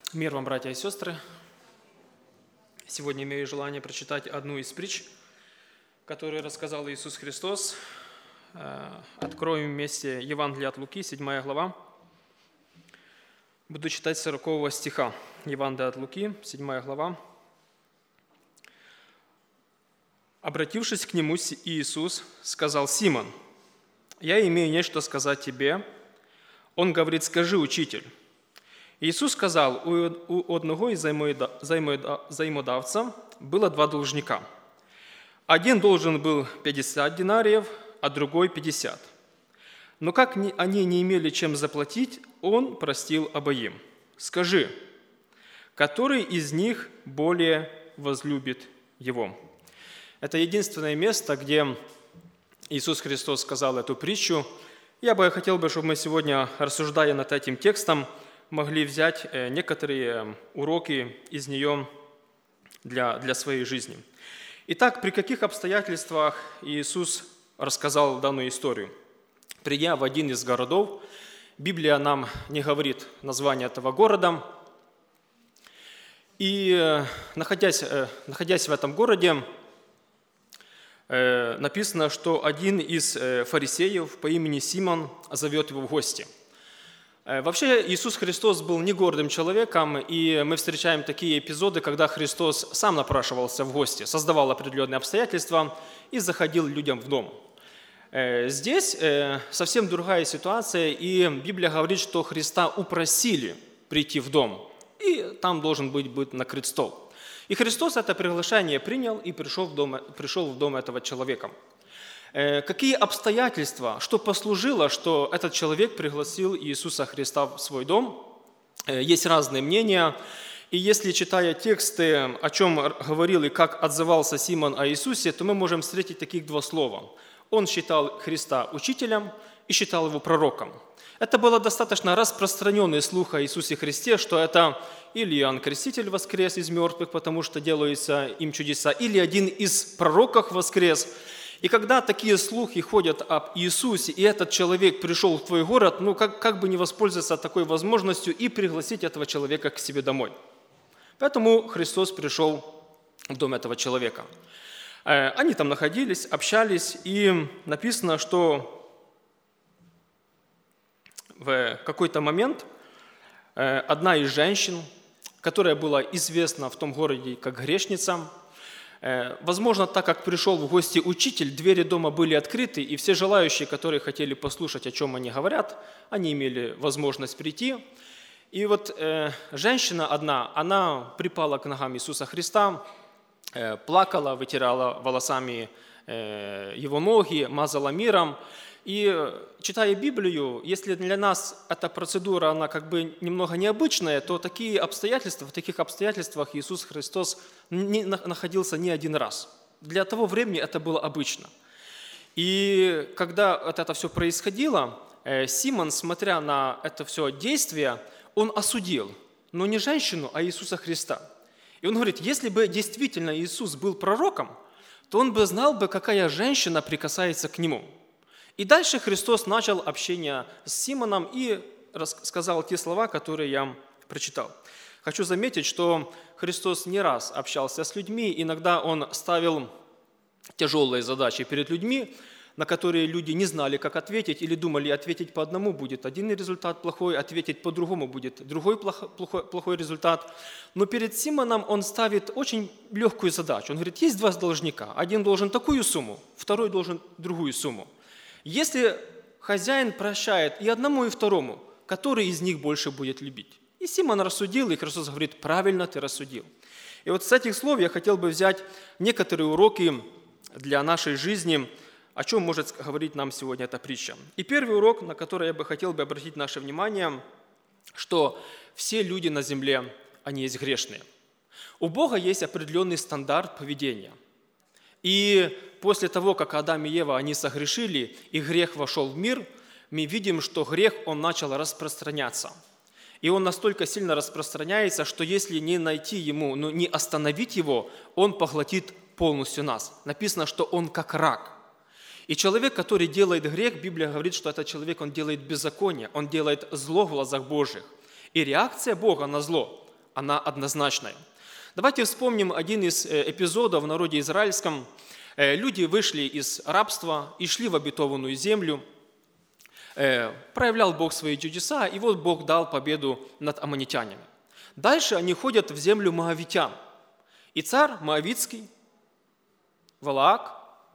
Мир вам, братья и сестры! Сегодня имею желание прочитать одну из притч, которую рассказал Иисус Христос. Откроем вместе Евангелие от Луки, 7 глава. Буду читать с 40 стиха. Евангелие от Луки, 7 глава. «Обратившись к нему, Иисус сказал: Симон, я имею нечто сказать тебе». Он говорит: «Скажи, учитель». Иисус сказал: у одного из взаимодавцев было два должника. Один должен был 50 динариев, а другой 50. Но как они не имели чем заплатить, он простил обоим. Скажи, который из них более возлюбит его? Это единственное место, где Иисус Христос сказал эту притчу. Я хотел бы, чтобы мы сегодня, рассуждая над этим текстом, могли взять некоторые уроки из нее для своей жизни. Итак, при каких обстоятельствах Иисус рассказал данную историю? Придя в один из городов, Библия нам не говорит название этого города, и находясь в этом городе, написано, что один из фарисеев по имени Симон зовет его в гости. Вообще, Иисус Христос был не гордым человеком, и мы встречаем такие эпизоды, когда Христос сам напрашивался в гости, создавал определенные обстоятельства и заходил людям в дом. Здесь совсем другая ситуация, и Библия говорит, что Христа упросили прийти в дом, и там должен быть накрыт стол. И Христос это приглашение принял и пришел в дом этого человека. Какие обстоятельства, что послужило, что этот человек пригласил Иисуса Христа в свой дом? Есть разные мнения. И если, читая тексты, о чем говорил и как отзывался Симон о Иисусе, то мы можем встретить таких два слова. Он считал Христа учителем и считал его пророком. Это было достаточно распространенный слух о Иисусе Христе, что это или Иоанн Креститель воскрес из мертвых, потому что делаются им чудеса, или один из пророков воскрес. И когда такие слухи ходят об Иисусе, и этот человек пришел в твой город, как бы не воспользоваться такой возможностью и пригласить этого человека к себе домой. Поэтому Христос пришел в дом этого человека. Они там находились, общались, и написано, что в какой-то момент одна из женщин, которая была известна в том городе как грешница, возможно, так как пришел в гости учитель, двери дома были открыты, и все желающие, которые хотели послушать, о чем они говорят, они имели возможность прийти. И вот женщина одна, она припала к ногам Иисуса Христа, плакала, вытирала волосами его ноги, мазала миром. И читая Библию, если для нас эта процедура, она как бы немного необычная, то в таких обстоятельствах Иисус Христос находился не один раз. Для того времени это было обычно. И когда это все происходило, Симон, смотря на это все действие, он осудил, но не женщину, а Иисуса Христа. И он говорит, если бы действительно Иисус был пророком, то он бы знал, какая женщина прикасается к нему. И дальше Христос начал общение с Симоном и сказал те слова, которые я прочитал. Хочу заметить, что Христос не раз общался с людьми, иногда Он ставил тяжелые задачи перед людьми, на которые люди не знали, как ответить, или думали, ответить по одному будет один результат плохой, ответить по-другому будет другой плохой результат. Но перед Симоном Он ставит очень легкую задачу. Он говорит, есть два должника, один должен такую сумму, второй должен другую сумму. Если хозяин прощает и одному, и второму, который из них больше будет любить? И Симон рассудил, и Христос говорит, правильно ты рассудил. И вот с этих слов я хотел бы взять некоторые уроки для нашей жизни, о чем может говорить нам сегодня эта притча. И первый урок, на который я бы хотел обратить наше внимание, что все люди на земле, они есть грешные. У Бога есть определенный стандарт поведения. И после того, как Адам и Ева, они согрешили, и грех вошел в мир, мы видим, что грех, он начал распространяться. И он настолько сильно распространяется, что если не найти ему, не остановить его, он поглотит полностью нас. Написано, что он как рак. И человек, который делает грех, Библия говорит, что этот человек, он делает беззаконие, он делает зло в глазах Божьих. И реакция Бога на зло, она однозначная. Давайте вспомним один из эпизодов в народе израильском. Люди вышли из рабства и шли в обетованную землю. Проявлял Бог свои чудеса, и вот Бог дал победу над аммонитянами. Дальше они ходят в землю моавитян. И царь моавитский, Валаак,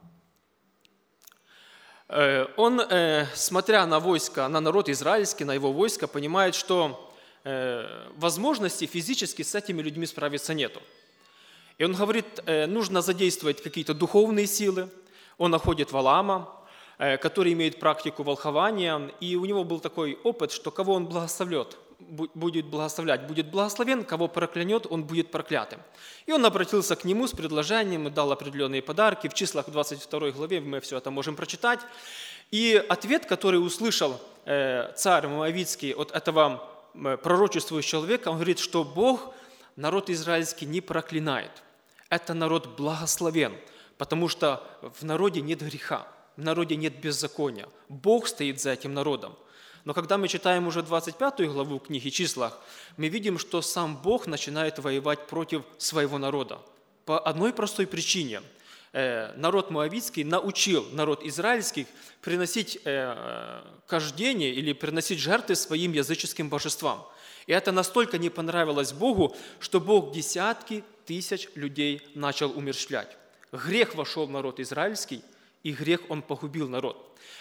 он, смотря на войско, на народ израильский, на его войско, понимает, что возможности физически с этими людьми справиться нету. И он говорит, нужно задействовать какие-то духовные силы. Он находит Валаама, который имеет практику волхования, и у него был такой опыт, что кого он благословит, будет благословлять, будет благословен, кого проклянет, он будет проклятым. И он обратился к нему с предложением, дал определенные подарки. В числах 22 главе мы все это можем прочитать. И ответ, который услышал царь Моавитский от этого пророчествующего человека, он говорит, что Бог народ израильский не проклинает. Это народ благословен, потому что в народе нет греха, в народе нет беззакония. Бог стоит за этим народом. Но когда мы читаем уже 25 главу книги «Числах», мы видим, что сам Бог начинает воевать против своего народа. По одной простой причине. Народ моавитский научил народ израильский приносить кождение или приносить жертвы своим языческим божествам. И это настолько не понравилось Богу, что Бог десятки тысяч людей начал умерщвлять. Грех вошел в народ израильский, и грех он погубил народ.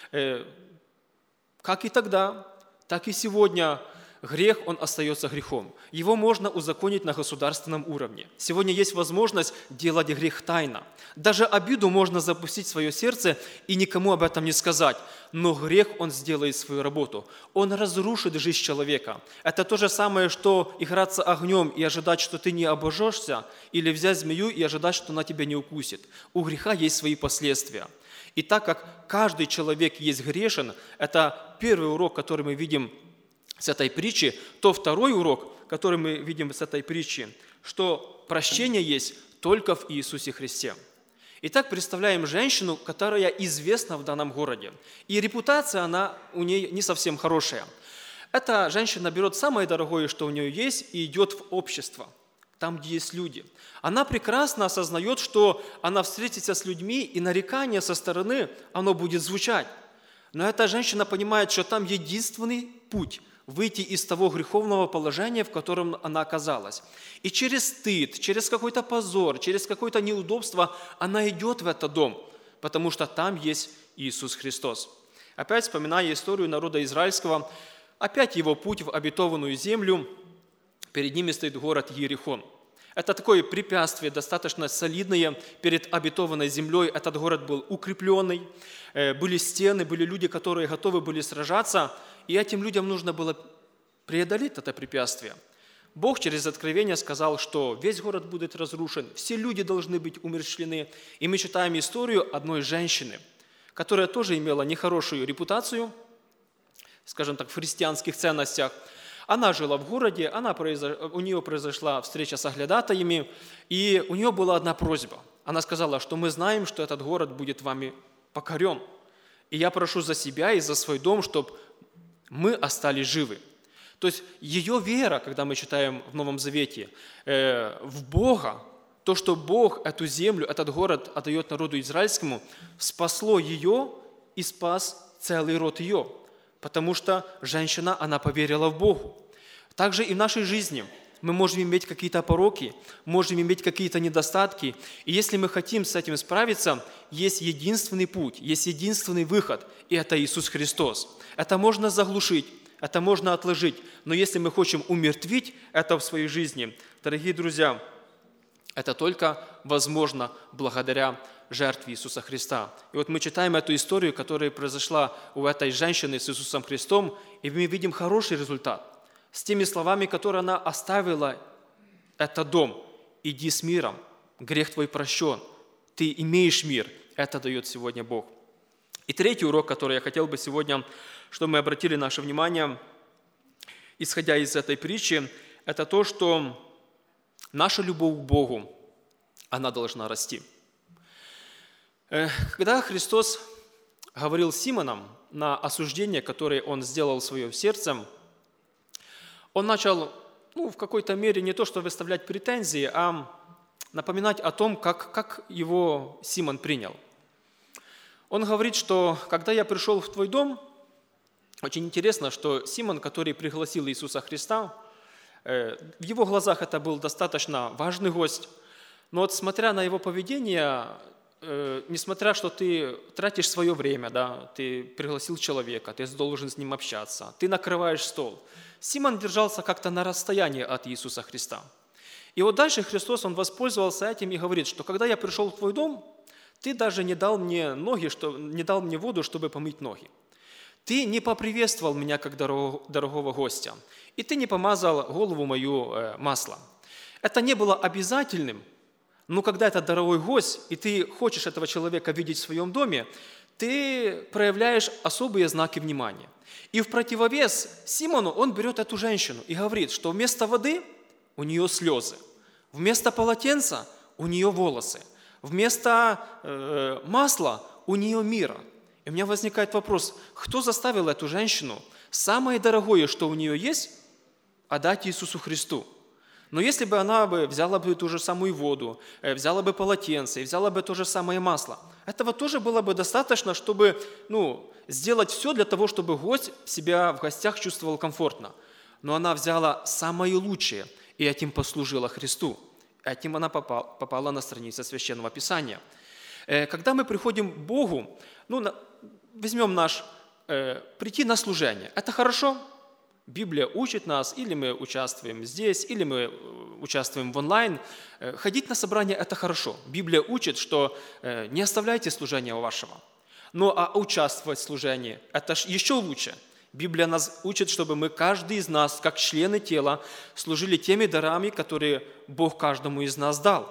Как и тогда, так и сегодня грех, он остается грехом. Его можно узаконить на государственном уровне. Сегодня есть возможность делать грех тайно. Даже обиду можно запустить в свое сердце и никому об этом не сказать. Но грех, он сделает свою работу. Он разрушит жизнь человека. Это то же самое, что играться огнем и ожидать, что ты не обожжешься, или взять змею и ожидать, что она тебя не укусит. У греха есть свои последствия. И так как каждый человек есть грешен, это первый урок, который мы видим с этой притчи, то второй урок, который мы видим с этой притчи, что прощение есть только в Иисусе Христе. Итак, представляем женщину, которая известна в данном городе. И репутация, она у нее не совсем хорошая. Эта женщина берет самое дорогое, что у нее есть, и идет в общество, там, где есть люди. Она прекрасно осознает, что она встретится с людьми, и нарекание со стороны, оно будет звучать. Но эта женщина понимает, что там единственный путь – выйти из того греховного положения, в котором она оказалась. И через стыд, через какой-то позор, через какое-то неудобство она идет в этот дом, потому что там есть Иисус Христос. Опять вспоминая историю народа израильского, опять его путь в обетованную землю, перед ними стоит город Иерихон. Это такое препятствие, достаточно солидное перед обетованной землей. Этот город был укрепленный, были стены, были люди, которые готовы были сражаться, и этим людям нужно было преодолеть это препятствие. Бог через откровение сказал, что весь город будет разрушен, все люди должны быть умерщвлены. И мы читаем историю одной женщины, которая тоже имела нехорошую репутацию, скажем так, в христианских ценностях. Она жила в городе, у нее произошла встреча с оглядатаями, и у нее была одна просьба. Она сказала, что мы знаем, что этот город будет вами покорен. И я прошу за себя и за свой дом, чтобы мы остались живы. То есть ее вера, когда мы читаем в Новом Завете, в Бога, то, что Бог эту землю, этот город отдает народу израильскому, спасло ее и спас целый род ее. Потому что женщина, она поверила в Богу. Также и в нашей жизни мы можем иметь какие-то пороки, можем иметь какие-то недостатки. И если мы хотим с этим справиться, есть единственный путь, есть единственный выход, и это Иисус Христос. Это можно заглушить, это можно отложить. Но если мы хотим умертвить это в своей жизни, дорогие друзья, это только возможно благодаря жертве Иисуса Христа. И вот мы читаем эту историю, которая произошла у этой женщины с Иисусом Христом, и мы видим хороший результат. С теми словами, которые она оставила этот дом. «Иди с миром, грех твой прощен, ты имеешь мир». Это дает сегодня Бог. И третий урок, который я хотел бы сегодня, чтобы мы обратили наше внимание, исходя из этой притчи, это то, что наша любовь к Богу, она должна расти. Когда Христос говорил с Симоном на осуждение, которое он сделал в своем сердце, он начал в какой-то мере не то, что выставлять претензии, а напоминать о том, как его Симон принял. Он говорит, что когда я пришел в твой дом, очень интересно, что Симон, который пригласил Иисуса Христа, в его глазах это был достаточно важный гость, но вот смотря на его поведение, несмотря что ты тратишь свое время, да, ты пригласил человека, ты должен с ним общаться, ты накрываешь стол, Симон держался как-то на расстоянии от Иисуса Христа. И вот дальше Христос, Он воспользовался этим и говорит, что когда я пришел в твой дом, ты даже не дал мне воду, чтобы помыть ноги. Ты не поприветствовал меня как дорогого гостя, и ты не помазал голову мою маслом. Это не было обязательным, но когда это дорогой гость, и ты хочешь этого человека видеть в своем доме, ты проявляешь особые знаки внимания. И в противовес Симону он берет эту женщину и говорит, что вместо воды у нее слезы, вместо полотенца у нее волосы, вместо масла у нее мирра. И у меня возникает вопрос, кто заставил эту женщину самое дорогое, что у нее есть, отдать Иисусу Христу? Но если бы она взяла бы ту же самую воду, взяла бы полотенце и взяла бы то же самое масло, этого тоже было бы достаточно, чтобы сделать все для того, чтобы гость себя в гостях чувствовал комфортно. Но она взяла самое лучшее и этим послужила Христу. Этим она попала на страницы Священного Писания. Когда мы приходим к Богу, возьмем прийти на служение. Это хорошо? Библия учит нас, или мы участвуем здесь, или мы участвуем в онлайн. Ходить на собрание – это хорошо. Библия учит, что не оставляйте служения вашего. А участвовать в служении – это еще лучше. Библия нас учит, чтобы мы, каждый из нас, как члены тела, служили теми дарами, которые Бог каждому из нас дал.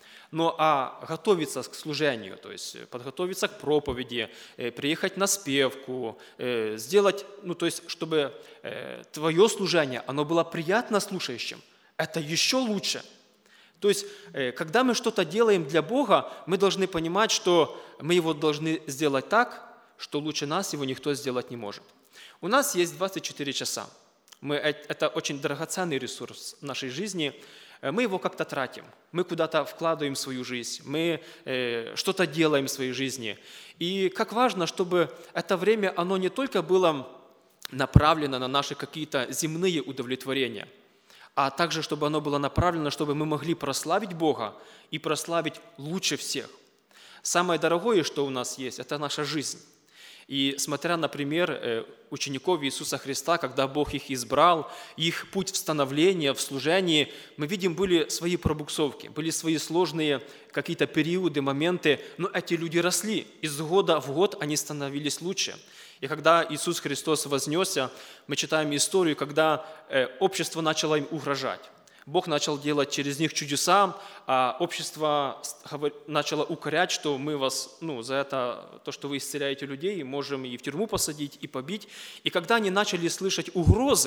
Готовиться к служению, то есть подготовиться к проповеди, приехать на спевку, сделать, чтобы твое служение, оно было приятно слушающим, это еще лучше. То есть, когда мы что-то делаем для Бога, мы должны понимать, что мы его должны сделать так, что лучше нас его никто сделать не может. У нас есть 24 часа. Это очень драгоценный ресурс в нашей жизни. Мы его как-то тратим, мы куда-то вкладываем свою жизнь, мы что-то делаем в своей жизни. И как важно, чтобы это время, оно не только было направлено на наши какие-то земные удовлетворения, а также, чтобы оно было направлено, чтобы мы могли прославить Бога и прославить лучше всех. Самое дорогое, что у нас есть, это наша жизнь. И смотря на пример учеников Иисуса Христа, когда Бог их избрал, их путь в становлении, в служении, мы видим, были свои пробуксовки, были свои сложные какие-то периоды, моменты, но эти люди росли, из года в год они становились лучше. И когда Иисус Христос вознесся, мы читаем историю, когда общество начало им угрожать. Бог начал делать через них чудеса, а общество начало укорять, что мы вас, за это, то, что вы исцеляете людей, можем и в тюрьму посадить, и побить. И когда они начали слышать угрозы,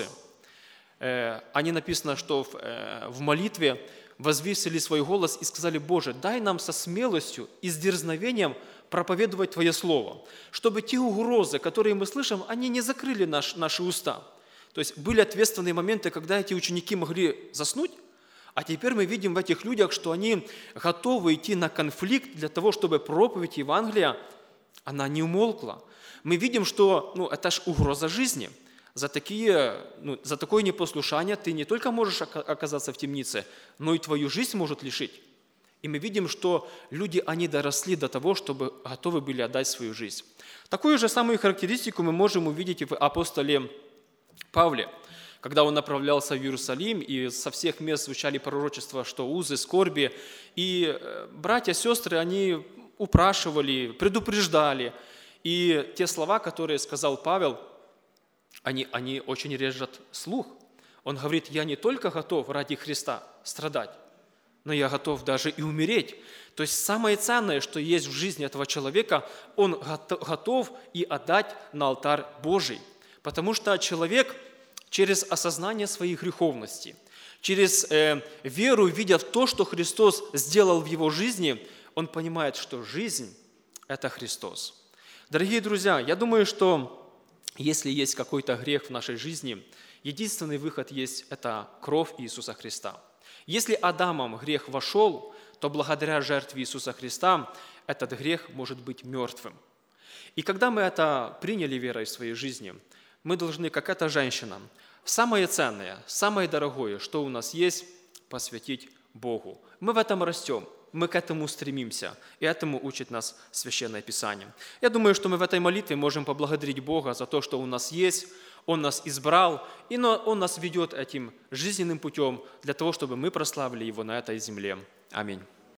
они написано, что в молитве возвысили свой голос и сказали: «Боже, дай нам со смелостью и с дерзновением проповедовать Твое Слово, чтобы те угрозы, которые мы слышим, они не закрыли наши уста». То есть были ответственные моменты, когда эти ученики могли заснуть, а теперь мы видим в этих людях, что они готовы идти на конфликт для того, чтобы проповедь Евангелия, она не умолкла. Мы видим, что это ж угроза жизни. За такое непослушание ты не только можешь оказаться в темнице, но и твою жизнь может лишить. И мы видим, что люди, они доросли до того, чтобы готовы были отдать свою жизнь. Такую же самую характеристику мы можем увидеть в апостоле Павле, когда он направлялся в Иерусалим, и со всех мест звучали пророчества, что узы, скорби, и братья, сестры, они упрашивали, предупреждали, и те слова, которые сказал Павел, они очень режут слух. Он говорит: «Я не только готов ради Христа страдать, но я готов даже и умереть». То есть самое ценное, что есть в жизни этого человека, он готов и отдать на алтарь Божий. Потому что человек через осознание своей греховности, через веру, видя в то, что Христос сделал в его жизни, он понимает, что жизнь – это Христос. Дорогие друзья, я думаю, что если есть какой-то грех в нашей жизни, Единственный выход есть – это кровь Иисуса Христа. Если Адамом грех вошел, то благодаря жертве Иисуса Христа этот грех может быть мертвым. И когда мы это приняли верой в своей жизни, мы должны, как эта женщина, самое ценное, самое дорогое, что у нас есть, посвятить Богу. Мы в этом растем, мы к этому стремимся, и этому учит нас Священное Писание. Я думаю, что мы в этой молитве можем поблагодарить Бога за то, что у нас есть, Он нас избрал, и Он нас ведет этим жизненным путем для того, чтобы мы прославили Его на этой земле. Аминь.